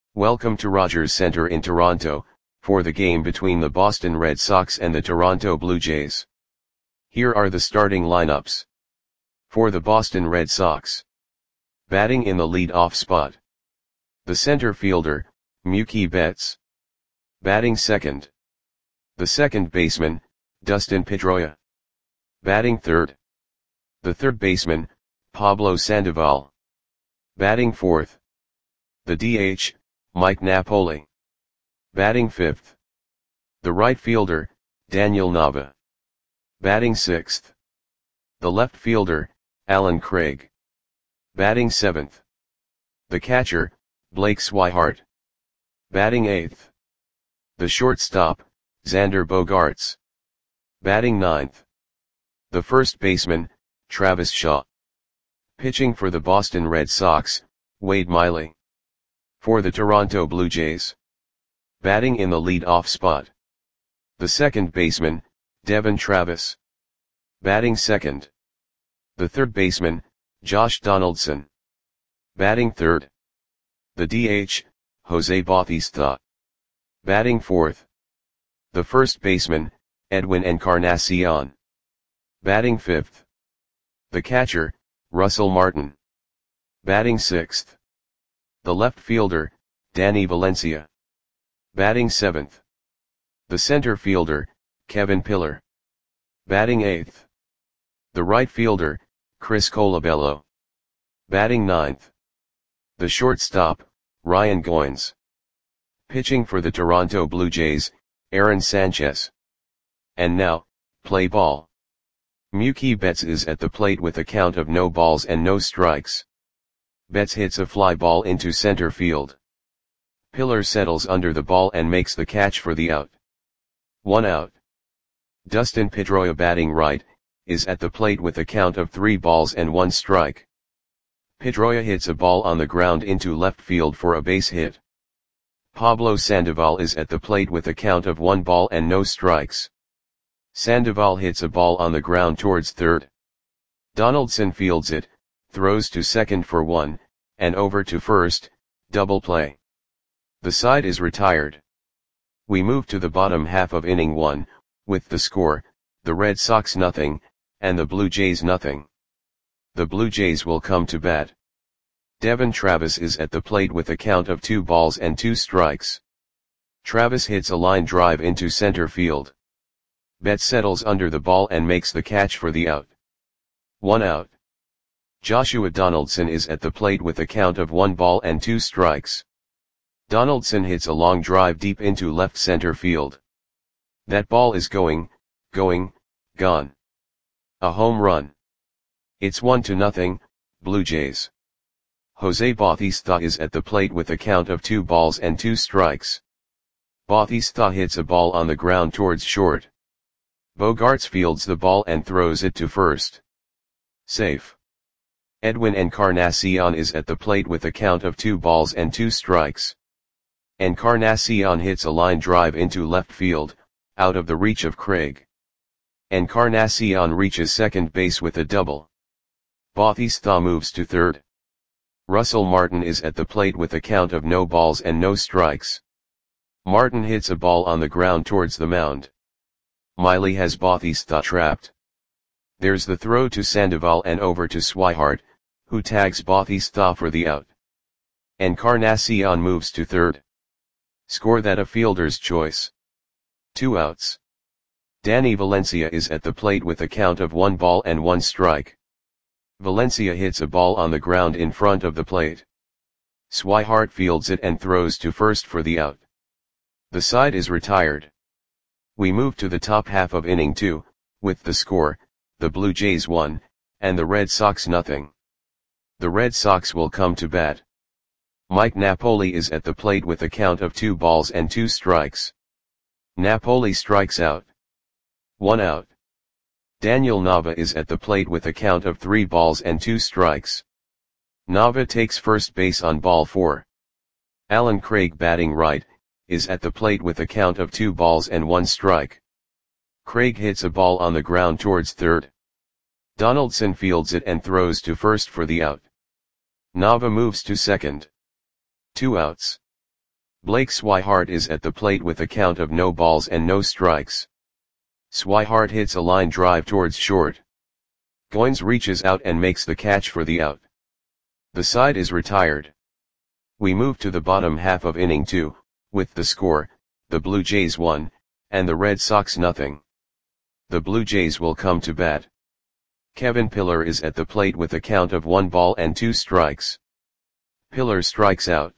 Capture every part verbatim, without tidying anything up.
Welcome to Rogers Centre in Toronto, for the game between the Boston Red Sox and the Toronto Blue Jays. Here are the starting lineups. For the Boston Red Sox. Batting in the lead-off spot. The center fielder, Mookie Betts. Batting second. The second baseman, Dustin Pedroia. Batting third. The third baseman, Pablo Sandoval. Batting fourth. The D H, Mike Napoli. Batting fifth. The right fielder, Daniel Nava. Batting sixth. The left fielder, Allen Craig. Batting seventh. The catcher, Blake Swihart. Batting eighth. The shortstop, Xander Bogaerts. Batting ninth. The first baseman, Travis Shaw. Pitching for the Boston Red Sox, Wade Miley. For the Toronto Blue Jays. Batting in the lead-off spot. The second baseman, Devon Travis. Batting second. The third baseman, Josh Donaldson. Batting third. The D H, Jose Bautista. Batting fourth. The first baseman, Edwin Encarnacion. Batting fifth. The catcher, Russell Martin. Batting sixth. The left fielder, Danny Valencia. Batting seventh. The center fielder, Kevin Pillar. Batting eighth. The right fielder, Chris Colabello. Batting ninth. The shortstop, Ryan Goins. Pitching for the Toronto Blue Jays, Aaron Sanchez. And now, play ball. Mookie Betts is at the plate with a count of no balls and no strikes. Betts hits a fly ball into center field. Pillar settles under the ball and makes the catch for the out. One out. Dustin Pedroia, batting right, is at the plate with a count of three balls and one strike. Pedroia hits a ball on the ground into left field for a base hit. Pablo Sandoval is at the plate with a count of one ball and no strikes. Sandoval hits a ball on the ground towards third. Donaldson fields it, throws to second for one, and over to first, double play. The side is retired. We move to the bottom half of inning one, with the score, the Red Sox nothing, and the Blue Jays nothing. The Blue Jays will come to bat. Devon Travis is at the plate with a count of two balls and two strikes. Travis hits a line drive into center field. Betts settles under the ball and makes the catch for the out. One out. Joshua Donaldson is at the plate with a count of one ball and two strikes. Donaldson hits a long drive deep into left center field. That ball is going, going, gone. A home run. It's one to nothing, Blue Jays. Jose Bautista is at the plate with a count of two balls and two strikes. Bautista hits a ball on the ground towards short. Bogaerts fields the ball and throws it to first. Safe. Edwin Encarnacion is at the plate with a count of two balls and two strikes. Encarnacion hits a line drive into left field, out of the reach of Craig. Encarnacion reaches second base with a double. Bautista moves to third. Russell Martin is at the plate with a count of no balls and no strikes. Martin hits a ball on the ground towards the mound. Miley has Bautista trapped. There's the throw to Sandoval and over to Swihart, who tags Bautista for the out. Encarnacion moves to third. Score that a fielder's choice. Two outs. Danny Valencia is at the plate with a count of one ball and one strike. Valencia hits a ball on the ground in front of the plate. Swihart fields it and throws to first for the out. The side is retired. We move to the top half of inning two, with the score, the Blue Jays one, and the Red Sox nothing. The Red Sox will come to bat. Mike Napoli is at the plate with a count of two balls and two strikes. Napoli strikes out. One out. Daniel Nava is at the plate with a count of three balls and two strikes. Nava takes first base on ball four. Allen Craig, batting right, is at the plate with a count of two balls and one strike. Craig hits a ball on the ground towards third. Donaldson fields it and throws to first for the out. Nava moves to second. Two outs. Blake Swihart is at the plate with a count of no balls and no strikes. Swihart hits a line drive towards short. Goins reaches out and makes the catch for the out. The side is retired. We move to the bottom half of inning two, with the score, the Blue Jays one, and the Red Sox nothing. The Blue Jays will come to bat. Kevin Pillar is at the plate with a count of one ball and two strikes. Pillar strikes out.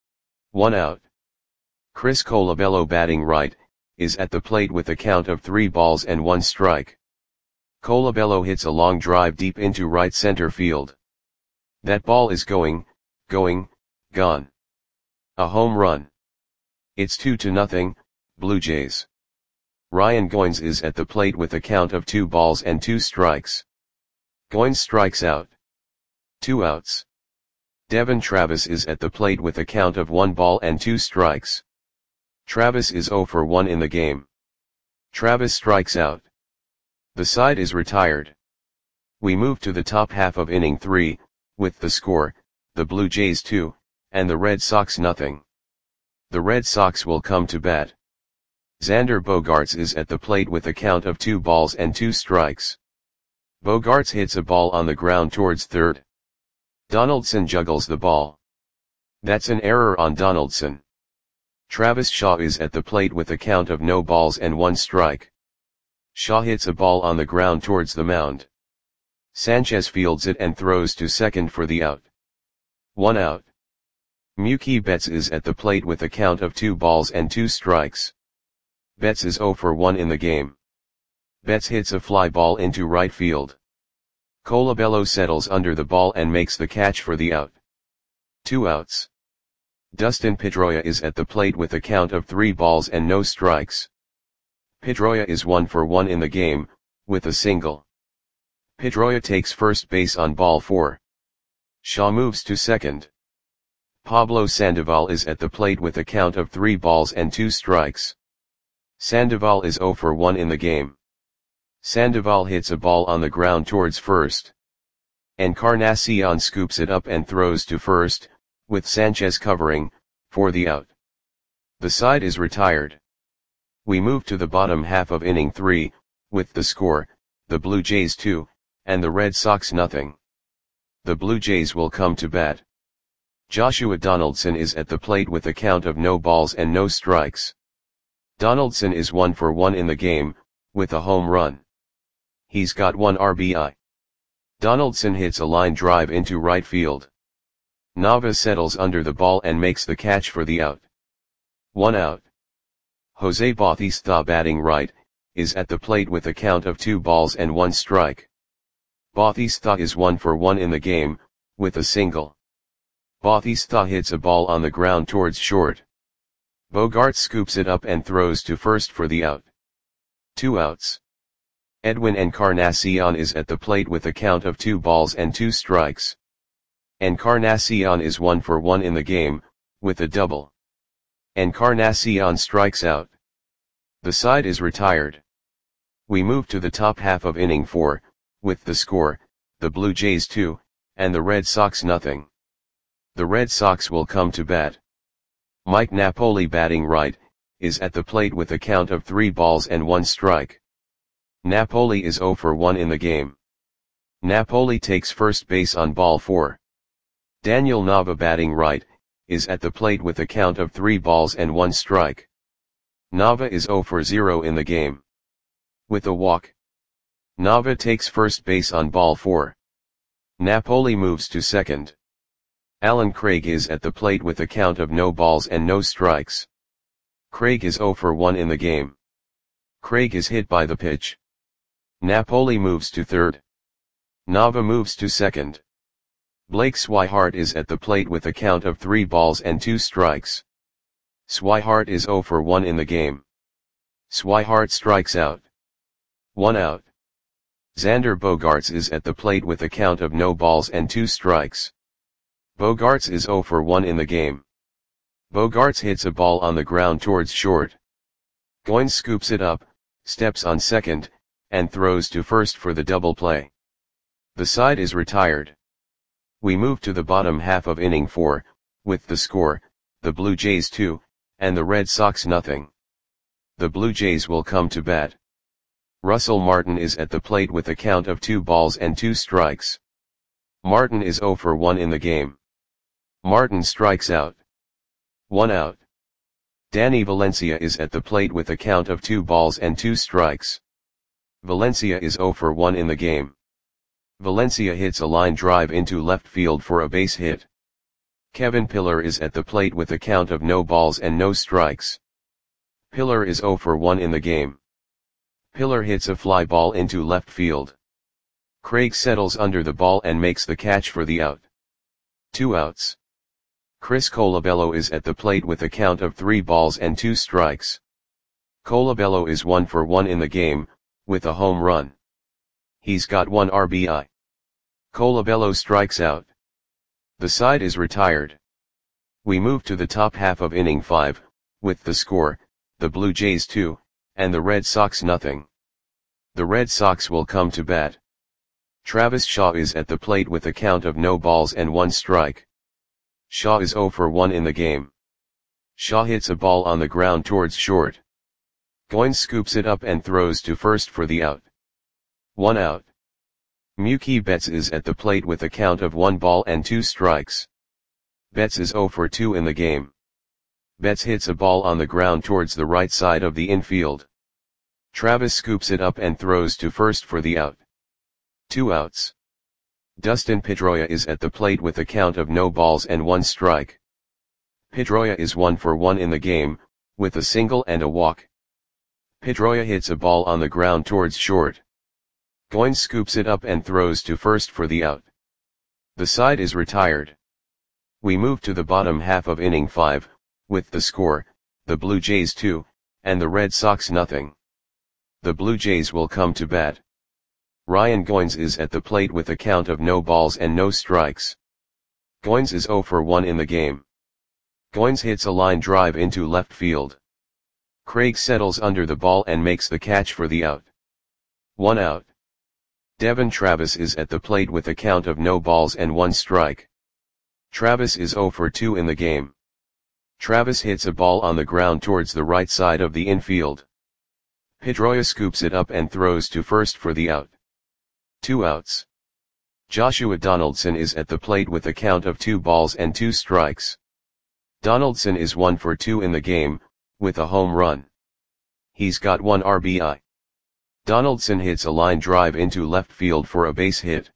One out. Chris Colabello, batting right, is at the plate with a count of three balls and one strike. Colabello hits a long drive deep into right center field. That ball is going, going, gone. A home run. It's two to nothing, Blue Jays. Ryan Goins is at the plate with a count of two balls and two strikes. Goins strikes out. Two outs. Devon Travis is at the plate with a count of one ball and two strikes. Travis is zero for one in the game. Travis strikes out. The side is retired. We move to the top half of inning three, with the score, the Blue Jays two, and the Red Sox nothing. The Red Sox will come to bat. Xander Bogaerts is at the plate with a count of two balls and two strikes. Bogaerts hits a ball on the ground towards third. Donaldson juggles the ball. That's an error on Donaldson. Travis Shaw is at the plate with a count of no balls and one strike. Shaw hits a ball on the ground towards the mound. Sanchez fields it and throws to second for the out. One out. Mookie Betts is at the plate with a count of two balls and two strikes. Betts is zero for one in the game. Betts hits a fly ball into right field. Colabello settles under the ball and makes the catch for the out. Two outs. Dustin Pedroia is at the plate with a count of three balls and no strikes. Pedroia is one for one in the game, with a single. Pedroia takes first base on ball four. Shaw moves to second. Pablo Sandoval is at the plate with a count of three balls and two strikes. Sandoval is zero for one in the game. Sandoval hits a ball on the ground towards first. Encarnacion scoops it up and throws to first, with Sanchez covering, for the out. The side is retired. We move to the bottom half of inning three, with the score, the Blue Jays two, and the Red Sox nothing. The Blue Jays will come to bat. Joshua Donaldson is at the plate with a count of no balls and no strikes. Donaldson is one for one in the game, with a home run. He's got one R B I. Donaldson hits a line drive into right field. Nava settles under the ball and makes the catch for the out. One out. Jose Bautista, batting right, is at the plate with a count of two balls and one strike. Bautista is one for one in the game, with a single. Bautista hits a ball on the ground towards short. Bogaerts scoops it up and throws to first for the out. Two outs. Edwin Encarnacion is at the plate with a count of two balls and two strikes. Encarnacion is one for one in the game, with a double. Encarnacion strikes out. The side is retired. We move to the top half of inning four, with the score, the Blue Jays two, and the Red Sox nothing. The Red Sox will come to bat. Mike Napoli, batting right, is at the plate with a count of three balls and one strike. Napoli is zero for one in the game. Napoli takes first base on ball four. Daniel Nava, batting right, is at the plate with a count of three balls and one strike. Nava is zero for zero in the game. With a walk. Nava takes first base on ball four. Napoli moves to second. Alan Craig is at the plate with a count of no balls and no strikes. Craig is zero for one in the game. Craig is hit by the pitch. Napoli moves to third. Nava moves to second. Blake Swihart is at the plate with a count of three balls and two strikes. Swihart is zero for one in the game. Swihart strikes out. One out. Xander Bogaerts is at the plate with a count of no balls and two strikes. Bogaerts is zero for one in the game. Bogaerts hits a ball on the ground towards short. Goins scoops it up, steps on second, and throws to first for the double play. The side is retired. We move to the bottom half of inning four, with the score, the Blue Jays two, and the Red Sox nothing. The Blue Jays will come to bat. Russell Martin is at the plate with a count of two balls and two strikes. Martin is zero for one in the game. Martin strikes out. One out. Danny Valencia is at the plate with a count of two balls and two strikes. Valencia is zero for one in the game. Valencia hits a line drive into left field for a base hit. Kevin Pillar is at the plate with a count of no balls and no strikes. Pillar is zero for one in the game. Pillar hits a fly ball into left field. Craig settles under the ball and makes the catch for the out. Two outs. Chris Colabello is at the plate with a count of three balls and two strikes. Colabello is one for one in the game, with a home run. He's got one R B I. Colabello strikes out. The side is retired. We move to the top half of inning five, with the score, the Blue Jays two, and the Red Sox nothing. The Red Sox will come to bat. Travis Shaw is at the plate with a count of no balls and one strike. Shaw is zero for one in the game. Shaw hits a ball on the ground towards short. Goins scoops it up and throws to first for the out. One out. Mookie Betts is at the plate with a count of one ball and two strikes. Betts is zero for two in the game. Betts hits a ball on the ground towards the right side of the infield. Travis scoops it up and throws to first for the out. Two outs. Dustin Pedroia is at the plate with a count of no balls and one strike. Pedroia is one for one in the game, with a single and a walk. Pedroia hits a ball on the ground towards short. Goins scoops it up and throws to first for the out. The side is retired. We move to the bottom half of inning five, with the score, the Blue Jays two, and the Red Sox nothing. The Blue Jays will come to bat. Ryan Goins is at the plate with a count of no balls and no strikes. Goins is zero for one in the game. Goins hits a line drive into left field. Craig settles under the ball and makes the catch for the out. One out. Devon Travis is at the plate with a count of no balls and one strike. Travis is zero for two in the game. Travis hits a ball on the ground towards the right side of the infield. Pedroia scoops it up and throws to first for the out. Two outs. Joshua Donaldson is at the plate with a count of two balls and two strikes. Donaldson is one for two in the game, with a home run. He's got one R B I. Donaldson hits a line drive into left field for a base hit.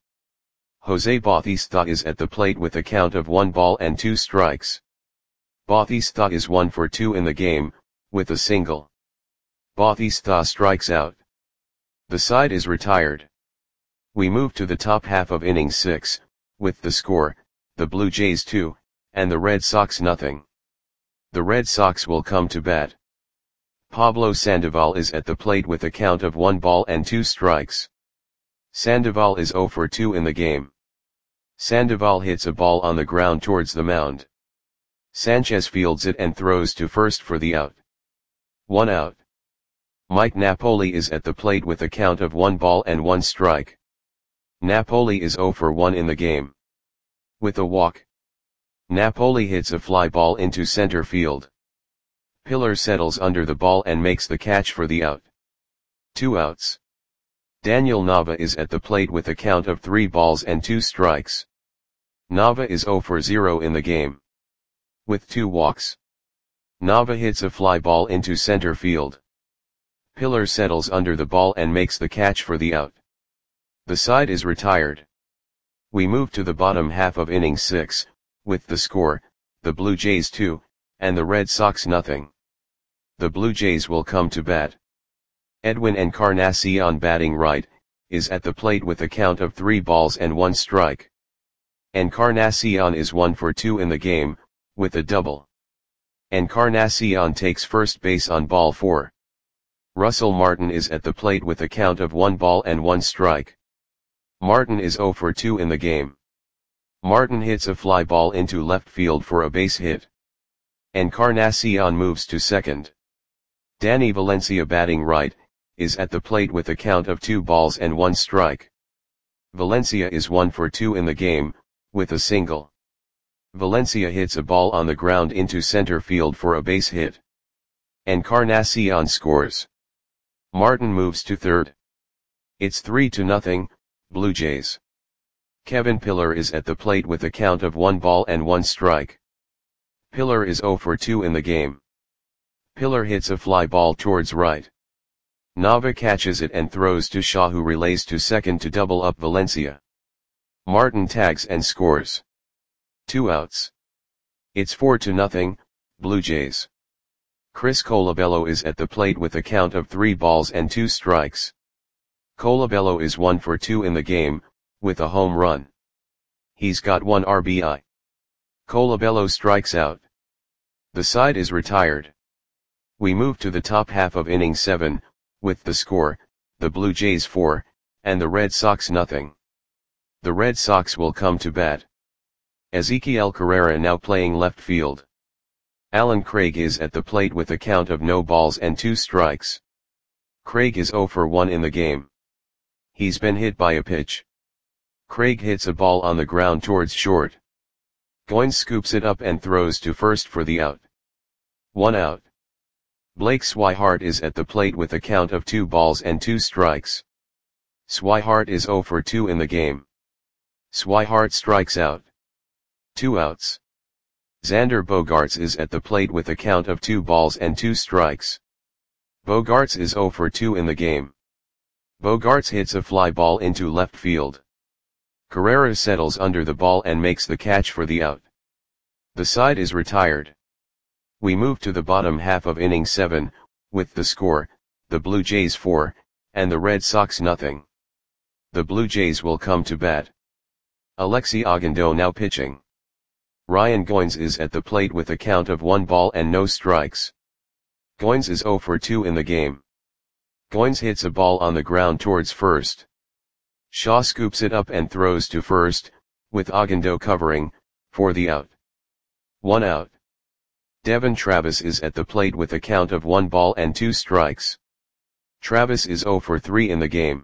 Jose Bautista is at the plate with a count of one ball and two strikes. Bautista is one for two in the game, with a single. Bautista strikes out. The side is retired. We move to the top half of inning six, with the score, the Blue Jays two, and the Red Sox nothing. The Red Sox will come to bat. Pablo Sandoval is at the plate with a count of one ball and two strikes. Sandoval is zero for two in the game. Sandoval hits a ball on the ground towards the mound. Sanchez fields it and throws to first for the out. One out. Mike Napoli is at the plate with a count of one ball and one strike. Napoli is zero for one in the game. With a walk. Napoli hits a fly ball into center field. Pillar settles under the ball and makes the catch for the out. Two outs. Daniel Nava is at the plate with a count of three balls and two strikes. Nava is zero for zero in the game. With two walks. Nava hits a fly ball into center field. Pillar settles under the ball and makes the catch for the out. The side is retired. We move to the bottom half of inning six, with the score, the Blue Jays two, and the Red Sox nothing. The Blue Jays will come to bat. Edwin Encarnacion batting right, is at the plate with a count of three balls and one strike. Encarnacion is one for two in the game, with a double. Encarnacion takes first base on ball four. Russell Martin is at the plate with a count of one ball and one strike. Martin is zero for two in the game. Martin hits a fly ball into left field for a base hit. Encarnacion moves to second. Danny Valencia batting right, is at the plate with a count of two balls and one strike. Valencia is one for two in the game, with a single. Valencia hits a ball on the ground into center field for a base hit. Encarnacion scores. Martin moves to third. It's three to nothing, Blue Jays. Kevin Pillar is at the plate with a count of one ball and one strike. Pillar is zero for two in the game. Pillar hits a fly ball towards right. Nava catches it and throws to Shaw, who relays to second to double up Valencia. Martin tags and scores. Two outs. It's four to nothing, Blue Jays. Chris Colabello is at the plate with a count of three balls and two strikes. Colabello is one for two in the game, with a home run. He's got one R B I. Colabello strikes out. The side is retired. We move to the top half of inning seven, with the score, the Blue Jays four, and the Red Sox nothing. The Red Sox will come to bat. Ezequiel Carrera now playing left field. Alan Craig is at the plate with a count of no balls and two strikes. Craig is zero for one in the game. He's been hit by a pitch. Craig hits a ball on the ground towards short. Goins scoops it up and throws to first for the out. One out. Blake Swihart is at the plate with a count of two balls and two strikes. Swihart is zero for two in the game. Swihart strikes out. Two outs. Xander Bogaerts is at the plate with a count of two balls and two strikes. Bogaerts is zero for two in the game. Bogaerts hits a fly ball into left field. Carrera settles under the ball and makes the catch for the out. The side is retired. We move to the bottom half of inning seven, with the score, the Blue Jays four, and the Red Sox nothing. The Blue Jays will come to bat. Alexi Ogando now pitching. Ryan Goins is at the plate with a count of one ball and no strikes. Goins is zero for two in the game. Goins hits a ball on the ground towards first. Shaw scoops it up and throws to first, with Ogando covering, for the out. One out. Devon Travis is at the plate with a count of one ball and two strikes. Travis is zero for three in the game.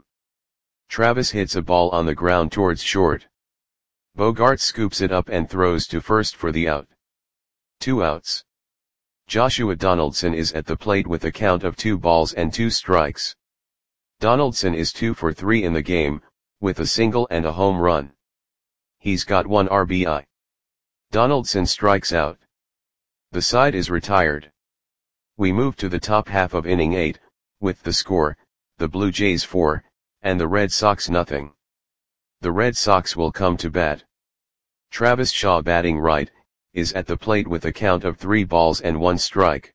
Travis hits a ball on the ground towards short. Bogaerts scoops it up and throws to first for the out. Two outs. Joshua Donaldson is at the plate with a count of two balls and two strikes. Donaldson is two for three in the game, with a single and a home run. He's got one R B I. Donaldson strikes out. The side is retired. We move to the top half of inning eight, with the score, the Blue Jays four, and the Red Sox nothing. The Red Sox will come to bat. Travis Shaw, batting right, is at the plate with a count of three balls and one strike.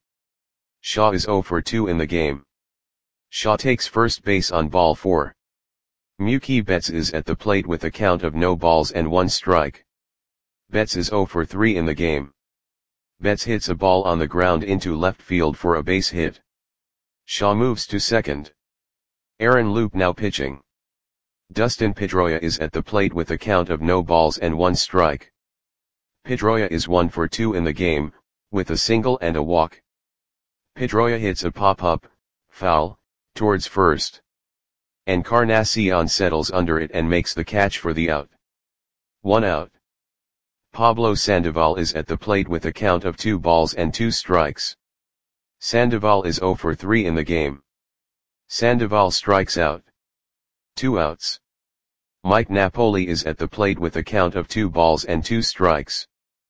Shaw is zero for two in the game. Shaw takes first base on ball four. Mookie Betts is at the plate with a count of no balls and one strike. Betts is zero for three in the game. Betts hits a ball on the ground into left field for a base hit. Shaw moves to second. Aaron Loup now pitching. Dustin Pedroia is at the plate with a count of no balls and one strike. Pedroia is one for two in the game, with a single and a walk. Pedroia hits a pop-up, foul, towards first. Encarnacion settles under it and makes the catch for the out. One out. Pablo Sandoval is at the plate with a count of two balls and two strikes. Sandoval is zero for three in the game. Sandoval strikes out. Two outs. Mike Napoli is at the plate with a count of two balls and two strikes.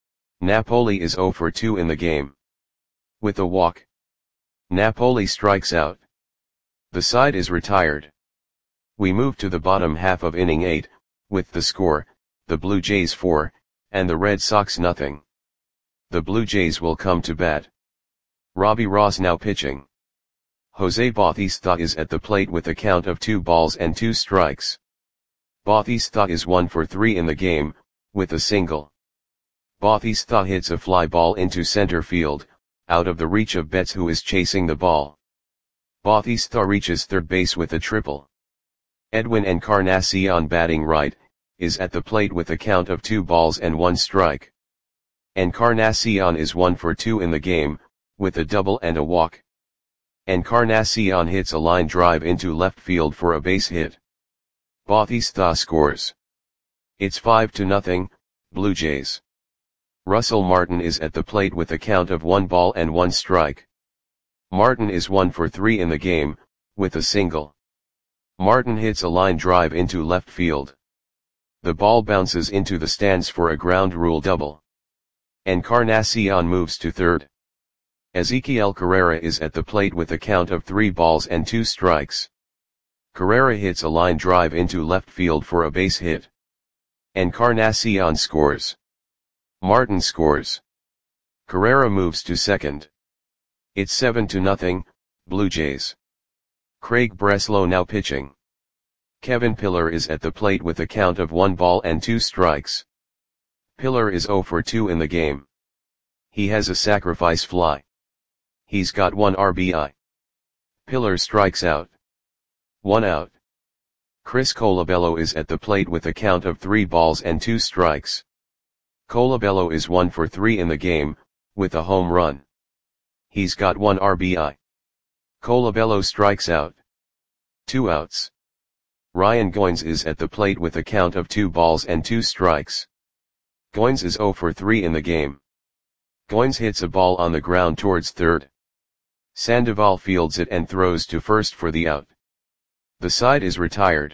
Napoli is zero for two in the game. With a walk. Napoli strikes out. The side is retired. We move to the bottom half of inning eight, with the score, the Blue Jays four, and the Red Sox nothing. The Blue Jays will come to bat. Robbie Ross now pitching. Jose Bautista is at the plate with a count of two balls and two strikes. Bautista is one for three in the game, with a single. Bautista hits a fly ball into center field, out of the reach of Betts, who is chasing the ball. Bautista reaches third base with a triple. Edwin Encarnacion, batting right, is at the plate with a count of two balls and one strike. Encarnacion is one for two in the game, with a double and a walk. Encarnacion hits a line drive into left field for a base hit. Bautista scores. It's five to nothing, Blue Jays. Russell Martin is at the plate with a count of one ball and one strike. Martin is one for three in the game, with a single. Martin hits a line drive into left field. The ball bounces into the stands for a ground rule double. Encarnacion moves to third. Ezequiel Carrera is at the plate with a count of three balls and two strikes. Carrera hits a line drive into left field for a base hit. Encarnacion scores. Martin scores. Carrera moves to second. It's seven to nothing, Blue Jays. Craig Breslow now pitching. Kevin Pillar is at the plate with a count of one ball and two strikes. Pillar is zero for two in the game. He has a sacrifice fly. He's got one R B I. Pillar strikes out. One out. Chris Colabello is at the plate with a count of three balls and two strikes. Colabello is one for three in the game, with a home run. He's got one R B I. Colabello strikes out. Two outs. Ryan Goins is at the plate with a count of two balls and two strikes. Goins is zero for three in the game. Goins hits a ball on the ground towards third. Sandoval fields it and throws to first for the out. The side is retired.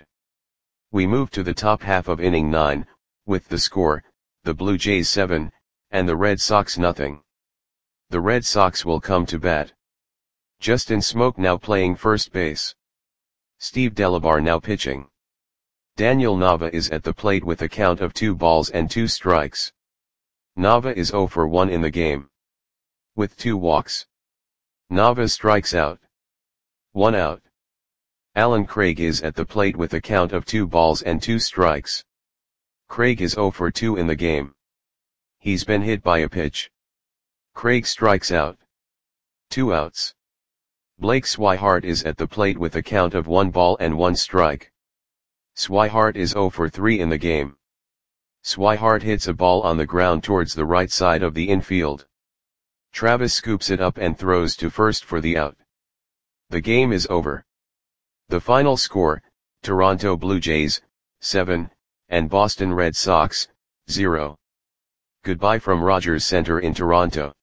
We move to the top half of inning nine, with the score, the Blue Jays seven, and the Red Sox nothing. The Red Sox will come to bat. Justin Smoke now playing first base. Steve Delabar now pitching. Daniel Nava is at the plate with a count of two balls and two strikes. Nava is zero for one in the game. With two walks. Nava strikes out. One out. Alan Craig is at the plate with a count of two balls and two strikes. Craig is zero for two in the game. He's been hit by a pitch. Craig strikes out. Two outs. Blake Swihart is at the plate with a count of one ball and one strike. Swihart is zero for three in the game. Swihart hits a ball on the ground towards the right side of the infield. Travis scoops it up and throws to first for the out. The game is over. The final score, Toronto Blue Jays, seven, and Boston Red Sox, zero. Goodbye from Rogers Center in Toronto.